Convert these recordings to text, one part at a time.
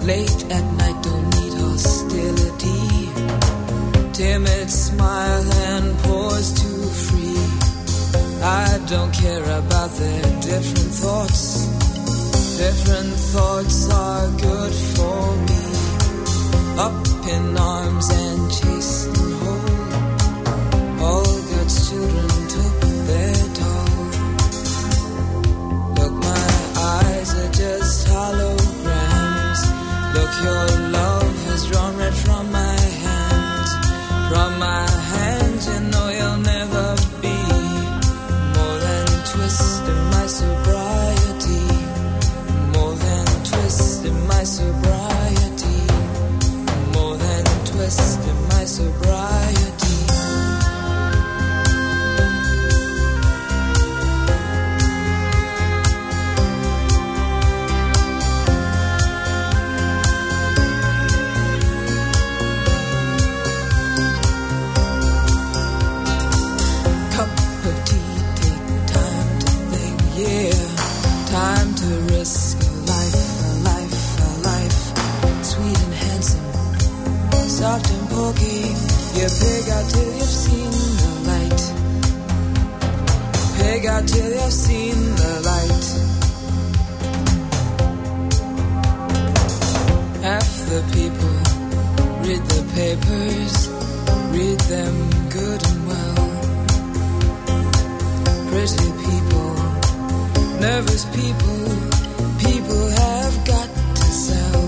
Late at night, don't need hostility. Timid smile and pause too free. I don't care about their different thoughts. Different thoughts are good for me. Up in arms and chased and whole. All God's children took their toll. Look, my eyes are just holograms. Look, your love has drawn red from my hands. From my hands, you know you'll never be more than twist in my sobriety. More than twist in my sobriety. More than twist in my sobriety. Cup of tea, take time to think, yeah. Time to risk a life, a life, a life. Sweet and handsome, soft and pokey. You pig out till you've seen the light. Pig out till you've seen the light. Half the people read the papers, read them good and well. Pretty people, nervous people, people have got to sell.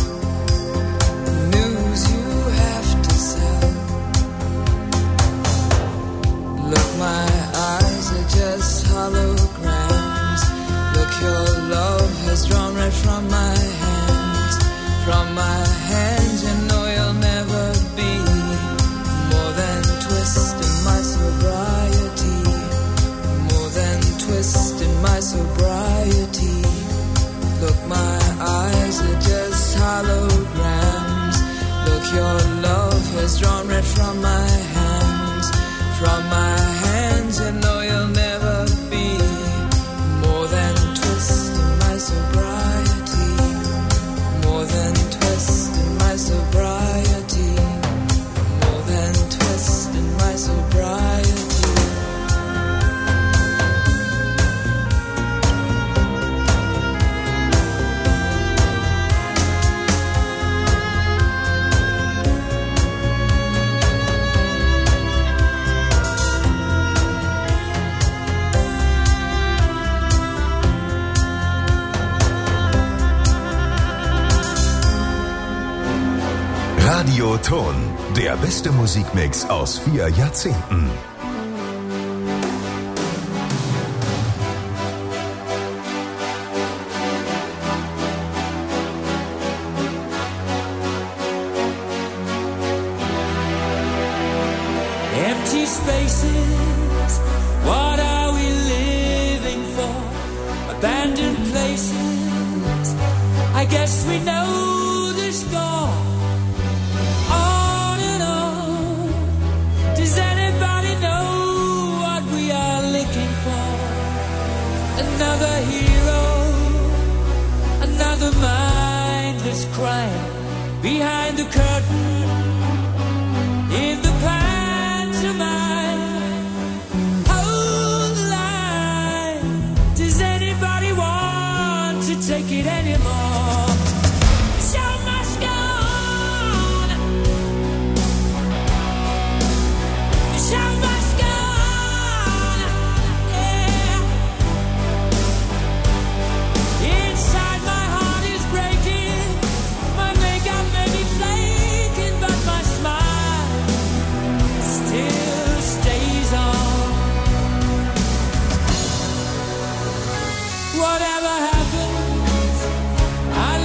News you have to sell. Look, my eyes are just holograms. Look, your love has drawn red from my hands. From my hands, you know you'll never be more than twist in my sobriety. More than twist in my sobriety. Look, my eyes are just holograms. Look, your love has drawn red from my hands. From my hands, you know you'll never be more than twist in my sobriety. More than twist in my sobriety. More than twist in my sobriety. Radio Ton, der beste Musikmix aus 4 Jahrzehnten. Empty spaces, what are we living for? Abandoned places, I guess we know the score. On and on, does anybody know what we are looking for? Another hero, another mindless crime behind the curtain. In the pantomime, hold the line. Does anybody want to take it anymore? The show must go on. The show must go on. Yeah. Inside my heart is breaking. My makeup may be flaking, but my smile still stays on. Whatever happens, I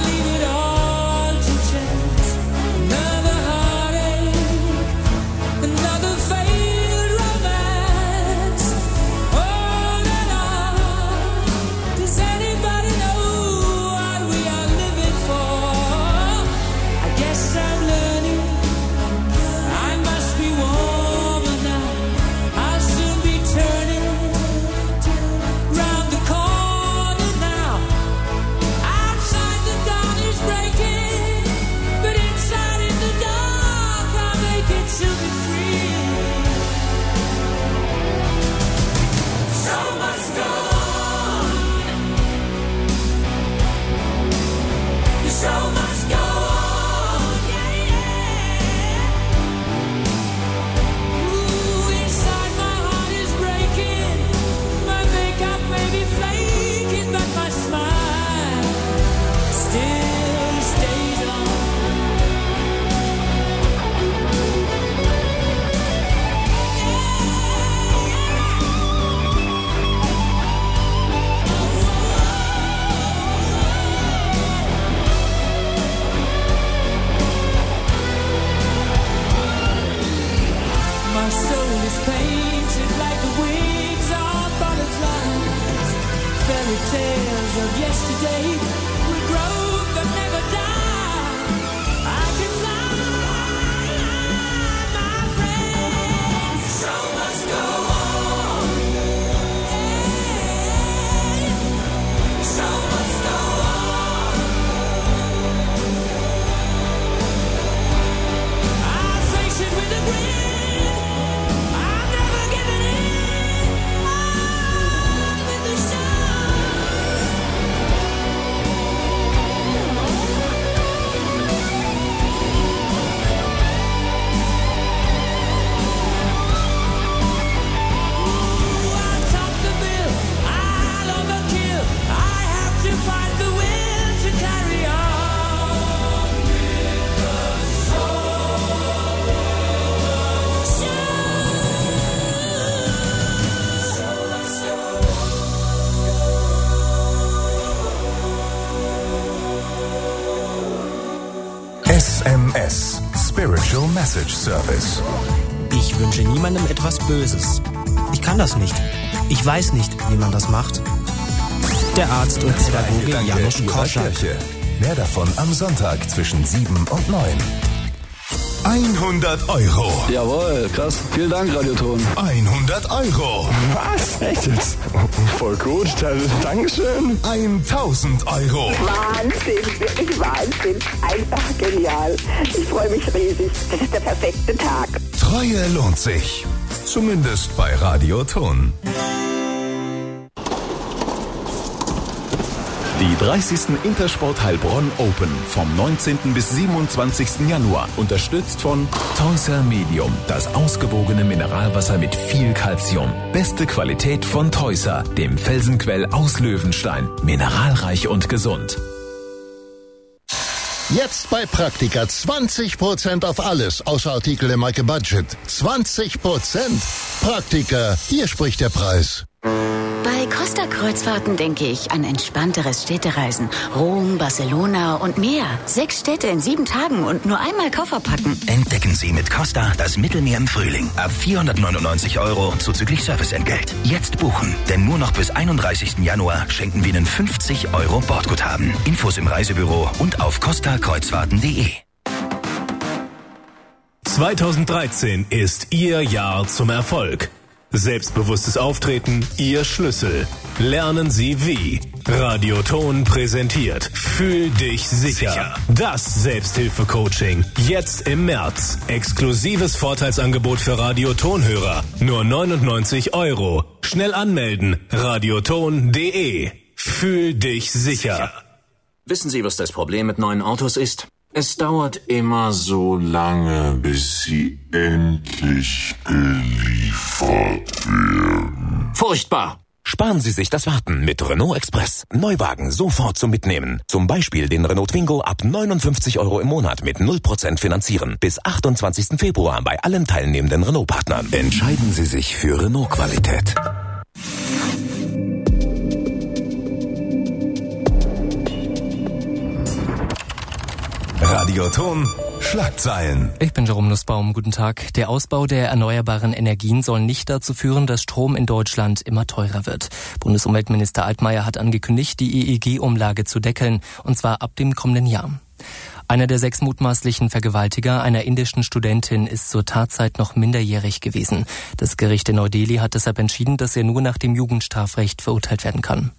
SMS, Spiritual Message Service. Ich wünsche niemandem etwas Böses. Ich kann das nicht. Ich weiß nicht, wie man das macht. Der Arzt und Pädagoge Janusz Korczak. Mehr davon am Sonntag zwischen 7 und 9. 100 Euro. Jawohl, krass. Vielen Dank, Radioton. 100 Euro. Was? Echt jetzt? Voll gut. Dankeschön. 1000 Euro. Wahnsinn, wirklich Wahnsinn. Einfach genial. Ich freue mich riesig. Das ist der perfekte Tag. Treue lohnt sich. Zumindest bei Radioton. Die 30. Intersport Heilbronn Open vom 19. bis 27. Januar. Unterstützt von Teusser Medium, das ausgewogene Mineralwasser mit viel Calcium. Beste Qualität von Teusser, dem Felsenquell aus Löwenstein. Mineralreich und gesund. Jetzt bei Praktika 20% auf alles, außer Artikel im Marke Budget. 20%? Praktika, hier spricht der Preis. Bei Costa-Kreuzfahrten denke ich an entspannteres Städtereisen. Rom, Barcelona und mehr. 6 Städte in 7 Tagen und nur einmal Koffer packen. Entdecken Sie mit Costa das Mittelmeer im Frühling. Ab 499 Euro zuzüglich Serviceentgelt. Jetzt buchen, denn nur noch bis 31. Januar schenken wir Ihnen 50 Euro Bordguthaben. Infos im Reisebüro und auf costakreuzfahrten.de. 2013 ist Ihr Jahr zum Erfolg. Selbstbewusstes Auftreten, Ihr Schlüssel. Lernen Sie wie. Radioton präsentiert Fühl dich sicher. Das Selbsthilfe-Coaching. Jetzt im März. Exklusives Vorteilsangebot für Radiotonhörer. Nur 99 Euro. Schnell anmelden. radioton.de. Fühl dich sicher. Wissen Sie, was das Problem mit neuen Autos ist? Es dauert immer so lange, bis sie endlich geliefert werden. Furchtbar! Sparen Sie sich das Warten mit Renault Express. Neuwagen sofort zum Mitnehmen. Zum Beispiel den Renault Twingo ab 59 Euro im Monat mit 0% finanzieren. Bis 28. Februar bei allen teilnehmenden Renault-Partnern. Entscheiden Sie sich für Renault-Qualität. Radioton Schlagzeilen. Ich bin Jerome Nussbaum, guten Tag. Der Ausbau der erneuerbaren Energien soll nicht dazu führen, dass Strom in Deutschland immer teurer wird. Bundesumweltminister Altmaier hat angekündigt, die EEG-Umlage zu deckeln, und zwar ab dem kommenden Jahr. Einer der 6 mutmaßlichen Vergewaltiger einer indischen Studentin ist zur Tatzeit noch minderjährig gewesen. Das Gericht in Neu-Delhi hat deshalb entschieden, dass er nur nach dem Jugendstrafrecht verurteilt werden kann.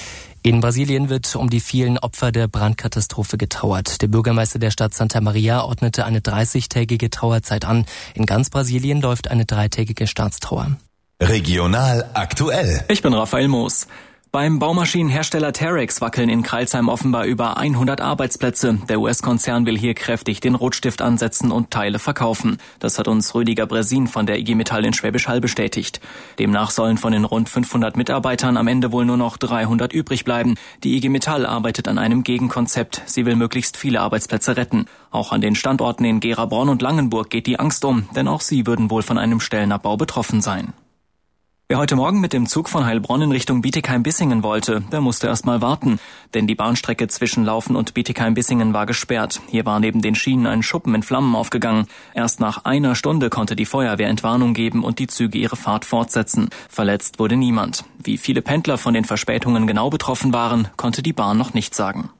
In Brasilien wird um die vielen Opfer der Brandkatastrophe getrauert. Der Bürgermeister der Stadt Santa Maria ordnete eine 30-tägige Trauerzeit an. In ganz Brasilien läuft eine 3-tägige Staatstrauer. Regional aktuell. Ich bin Raphael Moos. Beim Baumaschinenhersteller Terex wackeln in Crailsheim offenbar über 100 Arbeitsplätze. Der US-Konzern will hier kräftig den Rotstift ansetzen und Teile verkaufen. Das hat uns Rüdiger Bresin von der IG Metall in Schwäbisch Hall bestätigt. Demnach sollen von den rund 500 Mitarbeitern am Ende wohl nur noch 300 übrig bleiben. Die IG Metall arbeitet an einem Gegenkonzept. Sie will möglichst viele Arbeitsplätze retten. Auch an den Standorten in Gera-Bronn und Langenburg geht die Angst um, denn auch sie würden wohl von einem Stellenabbau betroffen sein. Wer heute Morgen mit dem Zug von Heilbronn in Richtung Bietigheim-Bissingen wollte, der musste erst mal warten. Denn die Bahnstrecke zwischen Laufen und Bietigheim-Bissingen war gesperrt. Hier war neben den Schienen ein Schuppen in Flammen aufgegangen. Erst nach einer Stunde konnte die Feuerwehr Entwarnung geben und die Züge ihre Fahrt fortsetzen. Verletzt wurde niemand. Wie viele Pendler von den Verspätungen genau betroffen waren, konnte die Bahn noch nicht sagen.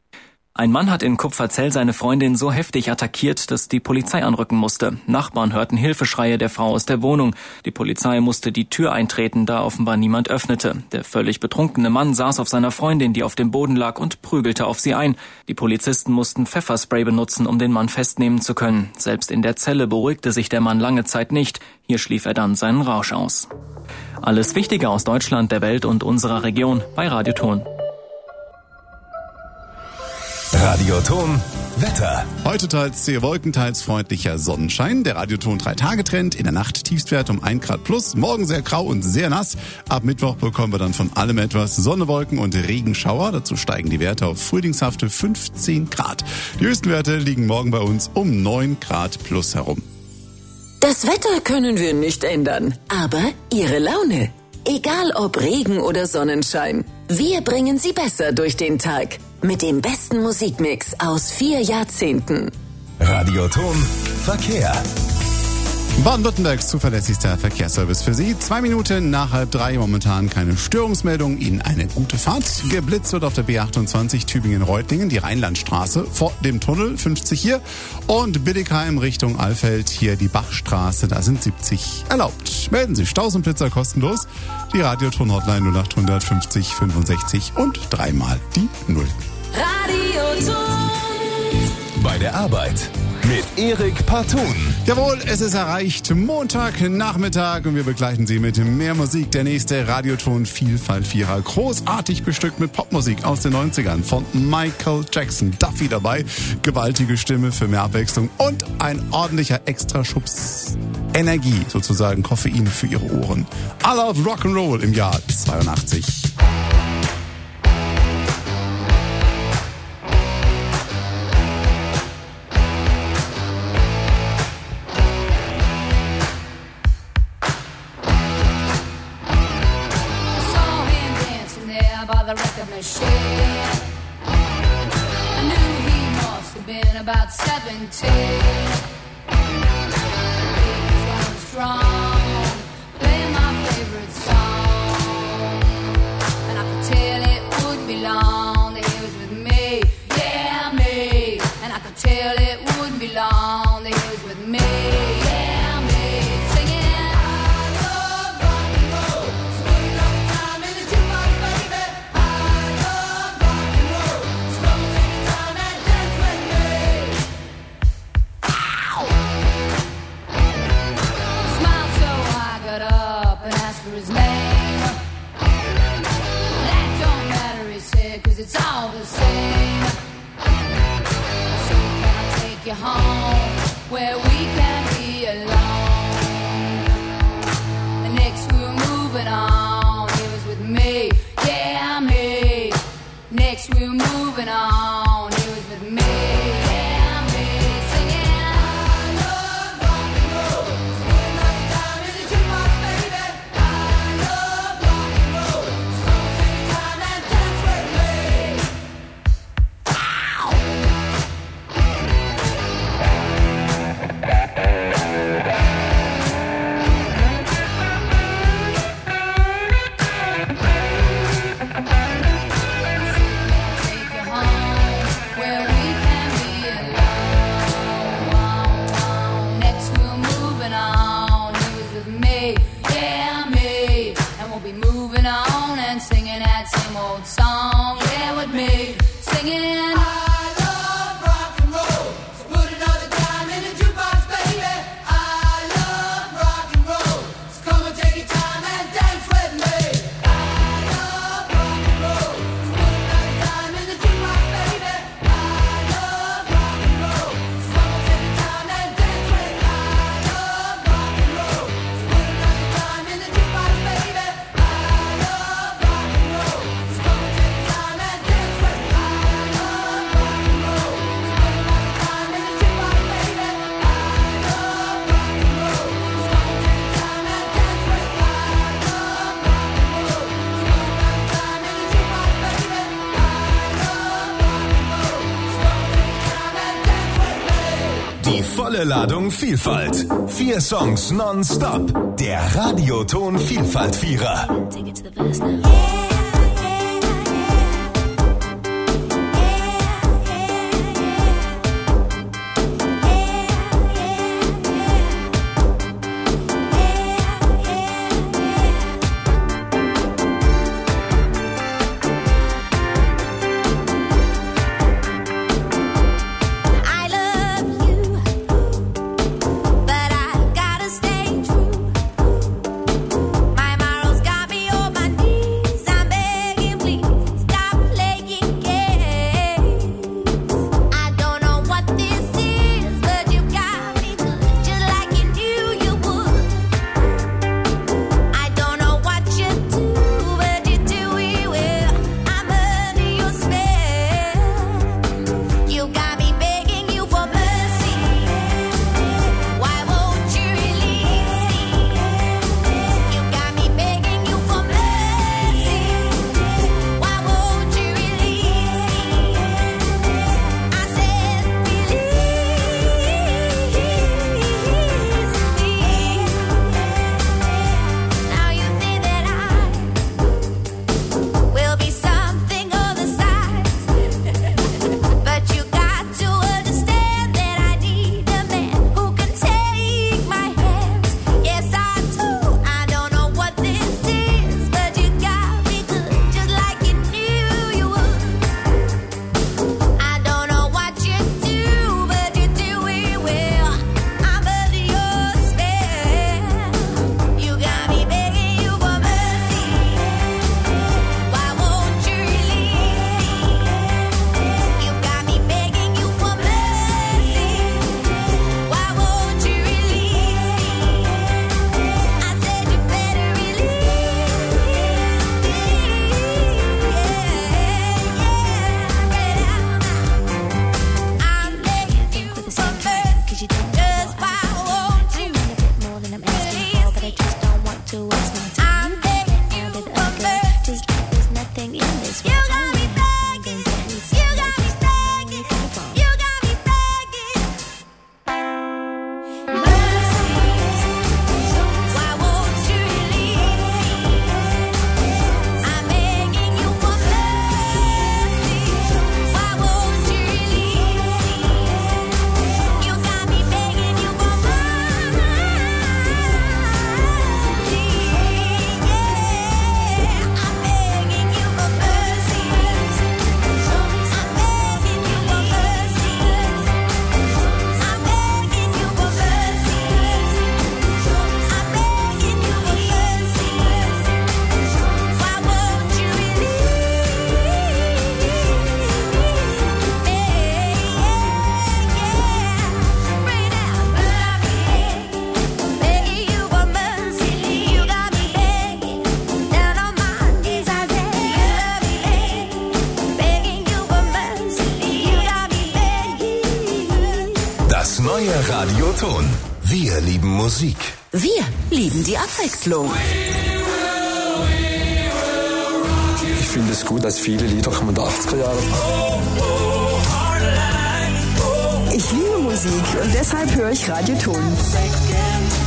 Ein Mann hat in Kupferzell seine Freundin so heftig attackiert, dass die Polizei anrücken musste. Nachbarn hörten Hilfeschreie der Frau aus der Wohnung. Die Polizei musste die Tür eintreten, da offenbar niemand öffnete. Der völlig betrunkene Mann saß auf seiner Freundin, die auf dem Boden lag, und prügelte auf sie ein. Die Polizisten mussten Pfefferspray benutzen, um den Mann festnehmen zu können. Selbst in der Zelle beruhigte sich der Mann lange Zeit nicht. Hier schlief er dann seinen Rausch aus. Alles Wichtige aus Deutschland, der Welt und unserer Region bei Radioton. Radioton Wetter. Heute teils sehr Wolken, teils freundlicher Sonnenschein. Der Radioton 3-Tage-Trend. In der Nacht Tiefstwert um 1 Grad plus. Morgen sehr grau und sehr nass. Ab Mittwoch bekommen wir dann von allem etwas Sonne, Wolken und Regenschauer. Dazu steigen die Werte auf frühlingshafte 15 Grad. Die höchsten Werte liegen morgen bei uns um 9 Grad plus herum. Das Wetter können wir nicht ändern, aber Ihre Laune. Egal ob Regen oder Sonnenschein. Wir bringen Sie besser durch den Tag. Mit dem besten Musikmix aus 4 Jahrzehnten. Radioton Verkehr. Baden-Württembergs zuverlässigster Verkehrsservice für Sie. 2 Minuten nach 2:30, momentan keine Störungsmeldung. Ihnen eine gute Fahrt. Geblitzt wird auf der B28 Tübingen-Reutlingen, die Rheinlandstraße, vor dem Tunnel 50 hier. Und Biddigheim Richtung Alfeld, hier die Bachstraße, da sind 70 erlaubt. Melden Sie Staus und Blitzer kostenlos. Die Radioton-Hotline 0800 50 65 und 3-mal die 0. Radioton. Bei der Arbeit mit Erik Partun. Jawohl, es ist erreicht Montagnachmittag und wir begleiten Sie mit mehr Musik. Der nächste Radioton Vielfalt-Vierer. Großartig bestückt mit Popmusik aus den 90ern von Michael Jackson. Duffy dabei. Gewaltige Stimme für mehr Abwechslung und ein ordentlicher Extraschubs Energie, sozusagen Koffein für Ihre Ohren. I Love Rock'n'Roll im Jahr 82. About 17, he was strong, playing my favorite song, and I could tell it wouldn't be long that he was with me, yeah me, and I could tell it wouldn't be long that he was with me, yeah me, singing. I love rock and roll, so put another time in the jukebox, baby. I love rock and roll, so come take your time and dance with me. For his name, that don't matter, he said, 'cause it's all the same. So can I take you home where we can be alone? And next we were moving on, he was with me, yeah me. Next we were moving on, he was with me, yeah me. Singing. I love rock and roll, so put another time in the jukebox, baby. Song, yeah, with me, singing. I love rock and roll, so put another time in the jukebox, baby. I love rock and roll, so come and take your time and dance with me. I love rock and roll, so put another time in the jukebox, baby. I love rock and roll, so come and take your time and dance with me. I love rock and roll, so put another time in the jukebox, baby. I love rock and roll. Die volle Ladung Vielfalt. 4 Songs nonstop. Der Radioton Vielfalt-Vierer. My morals got me on my knees. I'm neue Radioton. Wir lieben Musik. Wir lieben die Abwechslung. Ich finde es gut, dass viele Lieder kommen der 80er Jahre. Ich liebe Musik und deshalb höre ich Radioton.